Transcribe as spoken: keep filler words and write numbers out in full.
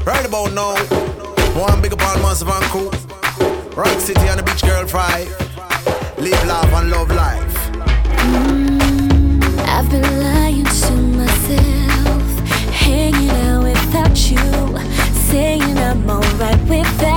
Right about now, one big up all Massive and crew. Rock City and the Beach Girl Five. Live, laugh and love life. mm, I've been lying to myself, hanging out without you, saying I'm alright without